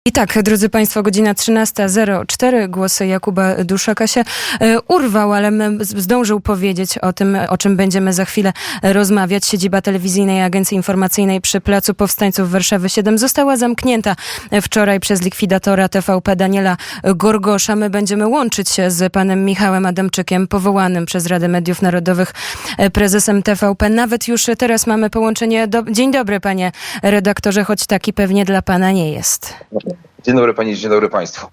I tak, drodzy Państwo, godzina 13:04, głos Jakuba Duszaka się urwał, ale zdążył powiedzieć o tym, o czym będziemy za chwilę rozmawiać. Siedziba Telewizyjnej Agencji Informacyjnej przy Placu Powstańców Warszawy 7 została zamknięta wczoraj przez likwidatora TVP Daniela Gorgosza. My będziemy łączyć się z panem Michałem Adamczykiem, powołanym przez Radę Mediów Narodowych prezesem TVP. Nawet już teraz mamy połączenie. Dzień dobry, panie redaktorze, choć taki pewnie dla pana nie jest. Dzień dobry pani, dzień dobry państwu.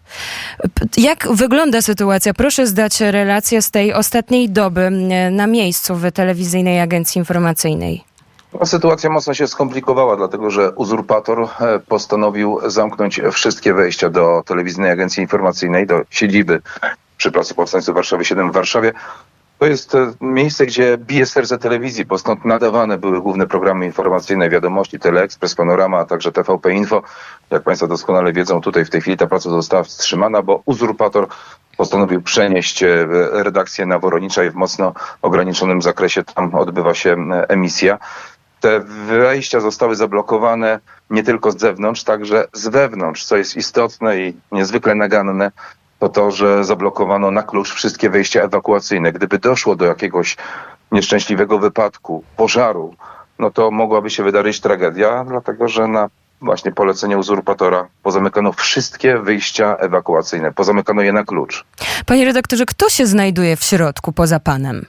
Jak wygląda sytuacja? Proszę zdać relację z tej ostatniej doby na miejscu w Telewizyjnej Agencji Informacyjnej. Sytuacja mocno się skomplikowała, dlatego że uzurpator postanowił zamknąć wszystkie wejścia do Telewizyjnej Agencji Informacyjnej, do siedziby przy Placu Powstańców Warszawy 7 w Warszawie. To jest miejsce, gdzie bije serce telewizji, bo stąd nadawane były główne programy informacyjne, Wiadomości, Teleekspres, Panorama, a także TVP Info. Jak państwo doskonale wiedzą, tutaj w tej chwili ta praca została wstrzymana, bo uzurpator postanowił przenieść redakcję na Woronicza i w mocno ograniczonym zakresie tam odbywa się emisja. Te wejścia zostały zablokowane nie tylko z zewnątrz, także z wewnątrz, co jest istotne i niezwykle naganne. To, że zablokowano na klucz wszystkie wejścia ewakuacyjne. Gdyby doszło do jakiegoś nieszczęśliwego wypadku, pożaru, no to mogłaby się wydarzyć tragedia, dlatego że na właśnie polecenie uzurpatora pozamykano wszystkie wyjścia ewakuacyjne. Pozamykano je na klucz. Panie redaktorze, kto się znajduje w środku poza panem?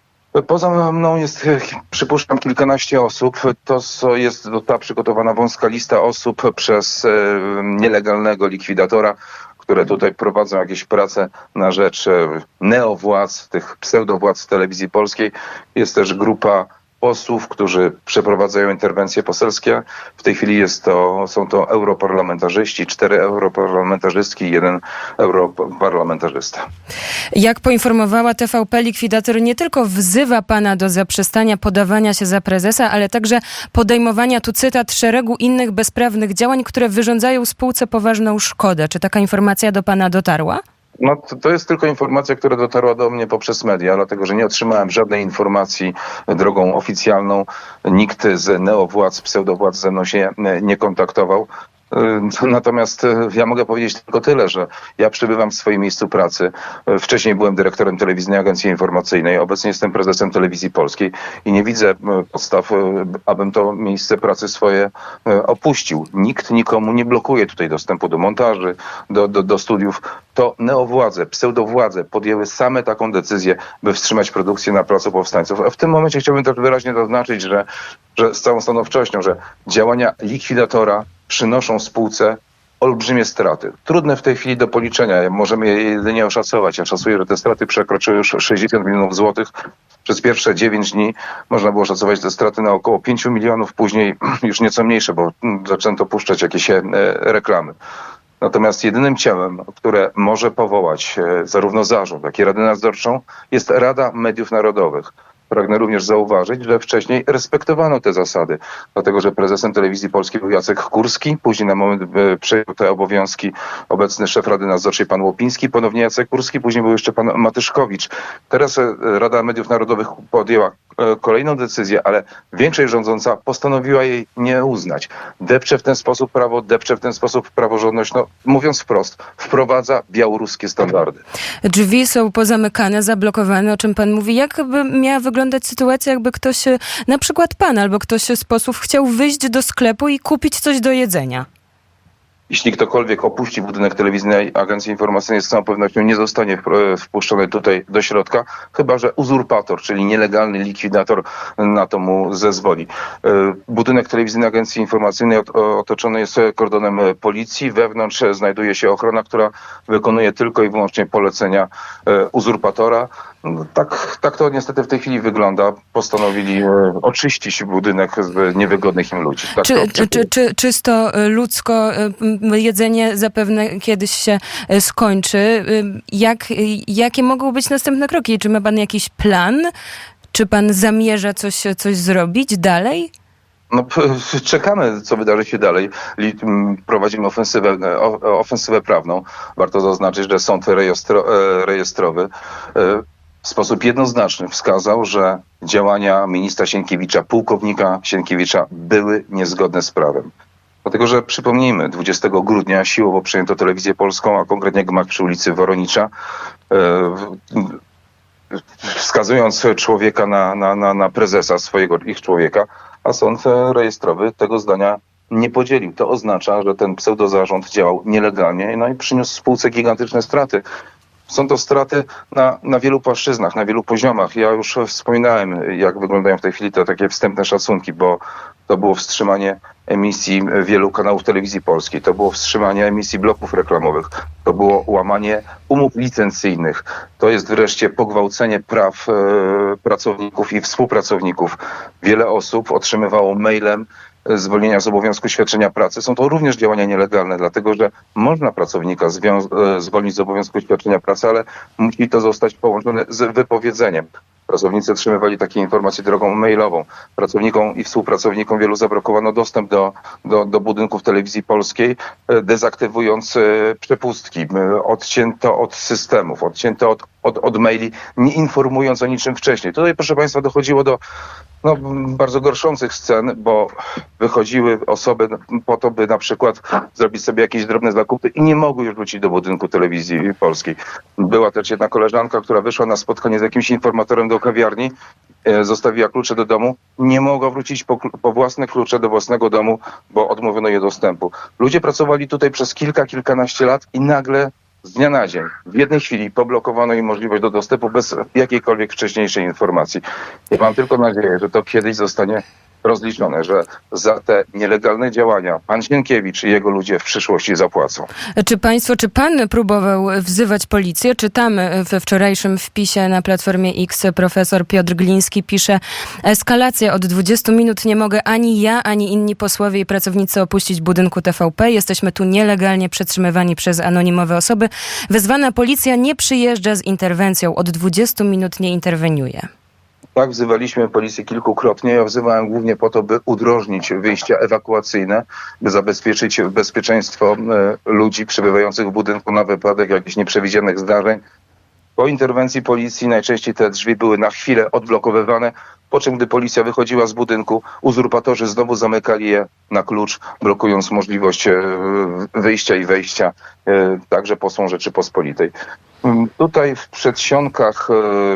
Poza mną jest, przypuszczam, kilkanaście osób. Jest ta przygotowana wąska lista osób przez nielegalnego likwidatora, które tutaj prowadzą jakieś prace na rzecz neowładz, tych pseudowładz telewizji polskiej. Jest też grupa posłów, którzy przeprowadzają interwencje poselskie. W tej chwili są to europarlamentarzyści, 4 europarlamentarzystki i 1 europarlamentarzysta. Jak poinformowała TVP, likwidator nie tylko wzywa pana do zaprzestania podawania się za prezesa, ale także podejmowania, tu cytat, szeregu innych bezprawnych działań, które wyrządzają spółce poważną szkodę. Czy taka informacja do pana dotarła? No to jest tylko informacja, która dotarła do mnie poprzez media, dlatego że nie otrzymałem żadnej informacji drogą oficjalną. Nikt z neowładz, pseudowładz ze mną się nie kontaktował. Natomiast ja mogę powiedzieć tylko tyle, że ja przebywam w swoim miejscu pracy. Wcześniej byłem dyrektorem Telewizyjnej Agencji Informacyjnej, obecnie jestem prezesem Telewizji Polskiej i nie widzę podstaw, abym to miejsce pracy swoje opuścił. Nikt nikomu nie blokuje tutaj dostępu do montaży, do studiów. To neowładze, pseudowładze podjęły same taką decyzję, by wstrzymać produkcję na Placu Powstańców. A w tym momencie chciałbym też wyraźnie zaznaczyć, że z całą stanowczością, że działania likwidatora przynoszą spółce olbrzymie straty. Trudne w tej chwili do policzenia. Możemy je jedynie oszacować. Ja szacuję, że te straty przekroczyły już 60 milionów złotych. Przez pierwsze 9 dni można było szacować te straty na około 5 milionów, później już nieco mniejsze, bo zaczęto puszczać jakieś reklamy. Natomiast jedynym ciałem, które może powołać zarówno zarząd, jak i Radę Nadzorczą, jest Rada Mediów Narodowych. Pragnę również zauważyć, że wcześniej respektowano te zasady, dlatego że prezesem Telewizji Polskiej był Jacek Kurski, później na moment przejął te obowiązki obecny szef Rady Nadzorczej pan Łopiński, ponownie Jacek Kurski, później był jeszcze pan Matyszkowicz. Teraz Rada Mediów Narodowych podjęła kolejną decyzję, ale większość rządząca postanowiła jej nie uznać. Depcze w ten sposób prawo, depcze w ten sposób praworządność, no mówiąc wprost, wprowadza białoruskie standardy. Drzwi są pozamykane, zablokowane, o czym pan mówi. Jak by miała wyglądać sytuacja, jakby ktoś, na przykład pan albo ktoś z posłów chciał wyjść do sklepu i kupić coś do jedzenia? Jeśli ktokolwiek opuści budynek Telewizyjnej Agencji Informacyjnej, z całą pewnością nie zostanie wpuszczony tutaj do środka, chyba że uzurpator, czyli nielegalny likwidator na to mu zezwoli. Budynek Telewizyjnej Agencji Informacyjnej otoczony jest kordonem policji. Wewnątrz znajduje się ochrona, która wykonuje tylko i wyłącznie polecenia uzurpatora. Tak to niestety w tej chwili wygląda. Postanowili oczyścić budynek z niewygodnych im ludzi. Tak czysto ludzko jedzenie zapewne kiedyś się skończy. Jakie mogą być następne kroki? Czy ma pan jakiś plan? Czy pan zamierza coś zrobić dalej? No, czekamy, co wydarzy się dalej. Prowadzimy ofensywę prawną. Warto zaznaczyć, że sąd rejestrowy w sposób jednoznaczny wskazał, że działania ministra Sienkiewicza, pułkownika Sienkiewicza były niezgodne z prawem. Dlatego, że przypomnijmy, 20 grudnia siłowo przejęto Telewizję Polską, a konkretnie gmach przy ulicy Woronicza, wskazując człowieka na prezesa ich człowieka, a sąd rejestrowy tego zdania nie podzielił. To oznacza, że ten pseudozarząd działał nielegalnie, no i przyniósł spółce gigantyczne straty. Są to straty na wielu płaszczyznach, na wielu poziomach. Ja już wspominałem, jak wyglądają w tej chwili te takie wstępne szacunki, bo to było wstrzymanie emisji wielu kanałów telewizji polskiej, to było wstrzymanie emisji bloków reklamowych, to było łamanie umów licencyjnych, to jest wreszcie pogwałcenie praw pracowników i współpracowników. Wiele osób otrzymywało mailem zwolnienia z obowiązku świadczenia pracy. Są to również działania nielegalne, dlatego że można pracownika zwolnić z obowiązku świadczenia pracy, ale musi to zostać połączone z wypowiedzeniem. Pracownicy otrzymywali takie informacje drogą mailową. Pracownikom i współpracownikom wielu zablokowano dostęp do budynków telewizji polskiej, dezaktywując przepustki. Odcięto od systemów, odcięto od maili, nie informując o niczym wcześniej. Tutaj, proszę Państwa, dochodziło do bardzo gorszących scen, bo wychodziły osoby po to, by na przykład zrobić sobie jakieś drobne zakupy i nie mogły już wrócić do budynku telewizji polskiej. Była też jedna koleżanka, która wyszła na spotkanie z jakimś informatorem do kawiarni, zostawiła klucze do domu, nie mogła wrócić po własne klucze do własnego domu, bo odmówiono jej dostępu. Ludzie pracowali tutaj przez kilkanaście lat i nagle z dnia na dzień, w jednej chwili poblokowano im możliwość do dostępu bez jakiejkolwiek wcześniejszej informacji. Ja mam tylko nadzieję, że to kiedyś zostanie rozliczone, że za te nielegalne działania pan Sienkiewicz i jego ludzie w przyszłości zapłacą. Czy pan próbował wzywać policję? Czytamy we wczorajszym wpisie na Platformie X profesor Piotr Gliński pisze: eskalacja od 20 minut nie mogę ani ja, ani inni posłowie i pracownicy opuścić budynku TVP. Jesteśmy tu nielegalnie przetrzymywani przez anonimowe osoby. Wezwana policja nie przyjeżdża z interwencją. Od 20 minut nie interweniuje. Tak, wzywaliśmy policję kilkukrotnie. Ja wzywałem głównie po to, by udrożnić wyjścia ewakuacyjne, by zabezpieczyć bezpieczeństwo ludzi przebywających w budynku na wypadek jakichś nieprzewidzianych zdarzeń. Po interwencji policji najczęściej te drzwi były na chwilę odblokowywane, po czym gdy policja wychodziła z budynku, uzurpatorzy znowu zamykali je na klucz, blokując możliwość wyjścia i wejścia także posłom Rzeczypospolitej. Tutaj w przedsionkach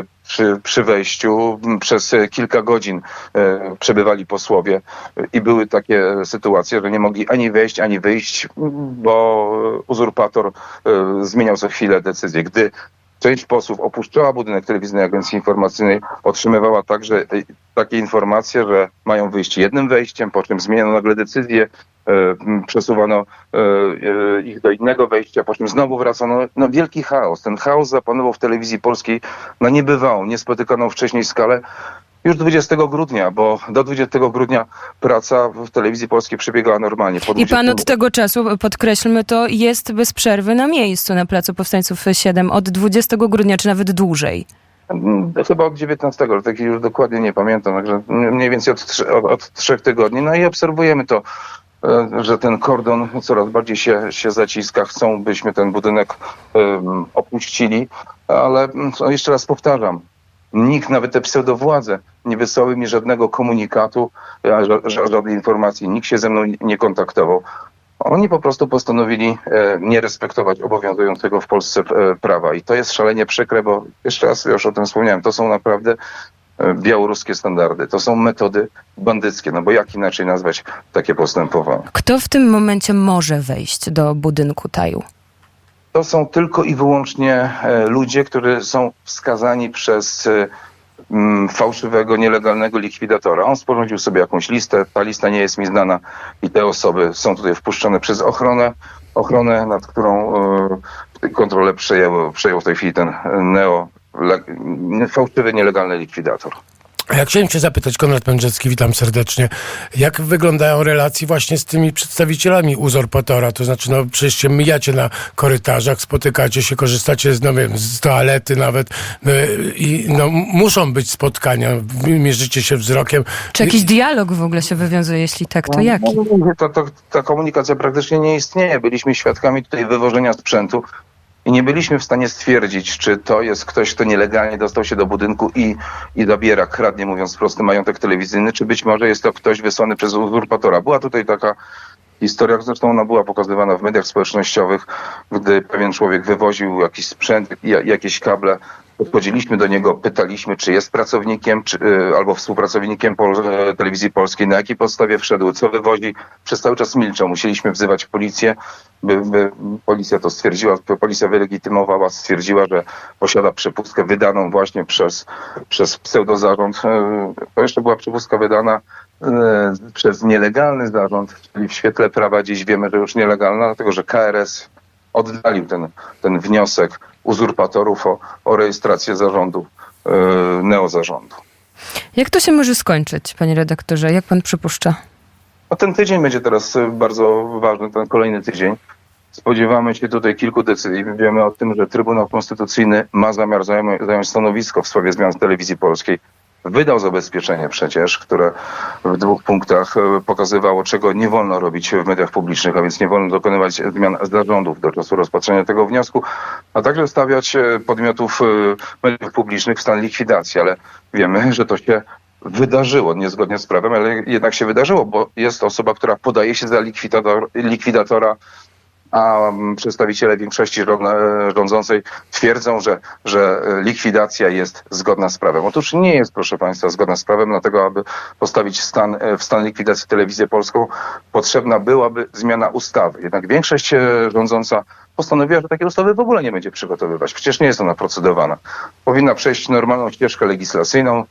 przy wejściu przez kilka godzin przebywali posłowie i były takie sytuacje, że nie mogli ani wejść, ani wyjść, bo uzurpator zmieniał co chwilę decyzję. Gdy część posłów opuszczała budynek Telewizyjnej Agencji Informacyjnej, otrzymywała także takie informacje, że mają wyjść jednym wejściem, po czym zmieniono nagle decyzję, przesuwano ich do innego wejścia, po czym znowu wracano. No wielki chaos. Ten chaos zapanował w Telewizji Polskiej na niebywałą, niespotykaną wcześniej skalę. Już 20 grudnia, bo do 20 grudnia praca w Telewizji Polskiej przebiegała normalnie. I pan od tego czasu, podkreślmy to, jest bez przerwy na miejscu na Placu Powstańców 7 od 20 grudnia, czy nawet dłużej? Chyba od 19, ale tak już dokładnie nie pamiętam, także mniej więcej od 3 tygodni. No i obserwujemy to, że ten kordon coraz bardziej się zaciska. Chcą, byśmy ten budynek opuścili, ale jeszcze raz powtarzam, nikt, nawet te pseudowładze, nie wysłały mi żadnego komunikatu, żadnej informacji. Nikt się ze mną nie kontaktował. Oni po prostu postanowili nie respektować obowiązującego w Polsce prawa. I to jest szalenie przykre, bo jeszcze raz już o tym wspomniałem, to są naprawdę białoruskie standardy. To są metody bandyckie, no bo jak inaczej nazwać takie postępowanie? Kto w tym momencie może wejść do budynku Taju? To są tylko i wyłącznie ludzie, którzy są wskazani przez fałszywego, nielegalnego likwidatora. On sporządził sobie jakąś listę, ta lista nie jest mi znana i te osoby są tutaj wpuszczone przez ochronę, nad którą kontrolę przejął w tej chwili ten fałszywy, nielegalny likwidator. Ja chciałem cię zapytać, Konrad Pędrzecki, witam serdecznie. Jak wyglądają relacje właśnie z tymi przedstawicielami uzurpatora? To znaczy, przecież się mijacie na korytarzach, spotykacie się, korzystacie z toalety nawet i muszą być spotkania, mierzycie się wzrokiem. Czy jakiś dialog w ogóle się wywiązuje? Jeśli tak, to jaki? Ta komunikacja praktycznie nie istnieje. Byliśmy świadkami tutaj wywożenia sprzętu. I nie byliśmy w stanie stwierdzić, czy to jest ktoś, kto nielegalnie dostał się do budynku i zabiera, kradnie, mówiąc wprost, majątek telewizyjny, czy być może jest to ktoś wysłany przez uzurpatora. Była tutaj taka historiach. Zresztą ona była pokazywana w mediach społecznościowych, gdy pewien człowiek wywoził jakiś sprzęt, jakieś kable. Podchodziliśmy do niego, pytaliśmy, czy jest pracownikiem, albo współpracownikiem Telewizji Polskiej, na jakiej podstawie wszedł, co wywozi. Przez cały czas milczał. Musieliśmy wzywać policję, by policja to stwierdziła, policja wylegitymowała, stwierdziła, że posiada przepustkę wydaną właśnie przez pseudozarząd. To jeszcze była przepustka wydana przez nielegalny zarząd, czyli w świetle prawa dziś wiemy, że już nielegalna, dlatego że KRS oddalił ten wniosek uzurpatorów o rejestrację zarządu, neozarządu. Jak to się może skończyć, panie redaktorze? Jak pan przypuszcza? No, ten tydzień będzie teraz bardzo ważny, ten kolejny tydzień. Spodziewamy się tutaj kilku decyzji. Wiemy o tym, że Trybunał Konstytucyjny ma zamiar zająć stanowisko w sprawie zmian w Telewizji Polskiej. Wydał zabezpieczenie przecież, które w 2 punktach pokazywało, czego nie wolno robić w mediach publicznych, a więc nie wolno dokonywać zmian zarządów do czasu rozpatrzenia tego wniosku, a także stawiać podmiotów mediów publicznych w stan likwidacji. Ale wiemy, że to się wydarzyło niezgodnie z prawem, ale jednak się wydarzyło, bo jest osoba, która podaje się za likwidatora, a przedstawiciele większości rządzącej twierdzą, że likwidacja jest zgodna z prawem. Otóż nie jest, proszę państwa, zgodna z prawem, dlatego aby postawić w stan likwidacji Telewizję Polską, potrzebna byłaby zmiana ustawy. Jednak większość rządząca postanowiła, że takiej ustawy w ogóle nie będzie przygotowywać. Przecież nie jest ona procedowana. Powinna przejść normalną ścieżkę legislacyjną,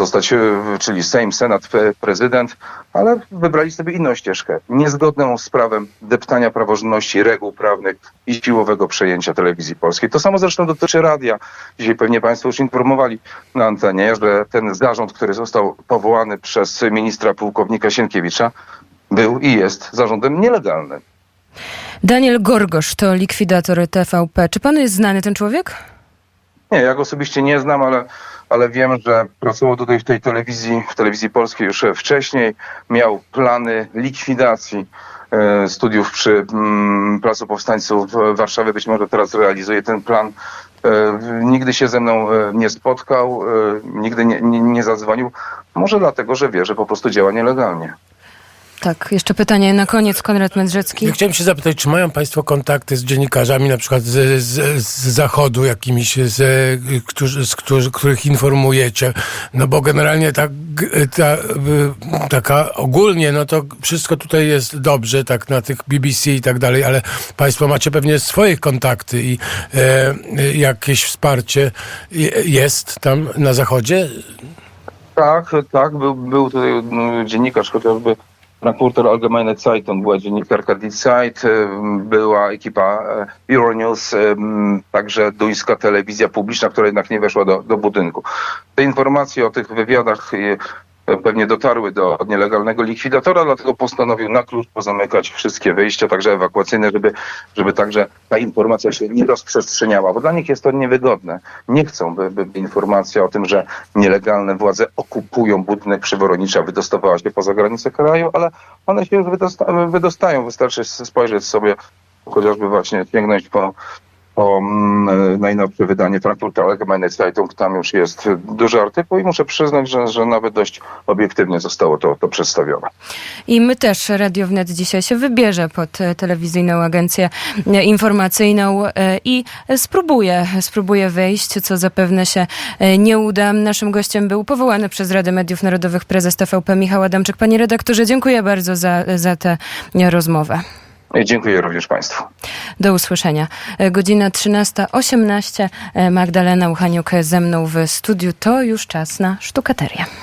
czyli Sejm, Senat, prezydent, ale wybrali sobie inną ścieżkę, niezgodną z prawem deptania praworządności, reguł prawnych i siłowego przejęcia Telewizji Polskiej. To samo zresztą dotyczy radia. Dzisiaj pewnie państwo już informowali na antenie, że ten zarząd, który został powołany przez ministra pułkownika Sienkiewicza, był i jest zarządem nielegalnym. Daniel Gorgosz to likwidator TVP. Czy panu jest znany ten człowiek? Nie, ja go osobiście nie znam, ale wiem, że pracował tutaj w Telewizji Polskiej już wcześniej. Miał plany likwidacji studiów przy Placu Powstańców w Warszawie. Być może teraz realizuje ten plan. Nigdy się ze mną nie spotkał, nigdy nie zadzwonił. Może dlatego, że wie, że po prostu działa nielegalnie. Tak, jeszcze pytanie na koniec, Konrad Mędrzecki. Ja chciałem się zapytać, czy mają państwo kontakty z dziennikarzami, na przykład z Zachodu jakimiś, których informujecie? No bo generalnie taka ogólnie, no to wszystko tutaj jest dobrze, tak na tych BBC i tak dalej, ale państwo macie pewnie swoje kontakty i jakieś wsparcie jest tam na Zachodzie? Tak, był tutaj dziennikarz, chociażby Frankfurter Allgemeine Zeitung, była dziennikarka Die Zeit, była ekipa Euronews, także duńska telewizja publiczna, która jednak nie weszła do budynku. Te informacje o tych wywiadach pewnie dotarły do nielegalnego likwidatora, dlatego postanowił na klucz pozamykać wszystkie wyjścia, także ewakuacyjne, żeby także ta informacja się nie rozprzestrzeniała, bo dla nich jest to niewygodne. Nie chcą, by informacja o tym, że nielegalne władze okupują budynek przy Woronicza, wydostawała się poza granice kraju, ale one się już wydostają. Wystarczy spojrzeć sobie, chociażby właśnie sięgnąć po najnowsze wydanie Frankfurter Allgemeine Zeitung. Tam już jest duży artykuł i muszę przyznać, że nawet dość obiektywnie zostało to przedstawione. I my też, Radio Wnet dzisiaj się wybierze pod telewizyjną agencję informacyjną i spróbuje wejść, co zapewne się nie uda. Naszym gościem był powołany przez Radę Mediów Narodowych prezes TVP Michał Adamczyk. Panie redaktorze, dziękuję bardzo za tę rozmowę. Dziękuję również państwu. Do usłyszenia. Godzina 13:18. Magdalena Uchaniuk ze mną w studiu. To już czas na sztukaterię.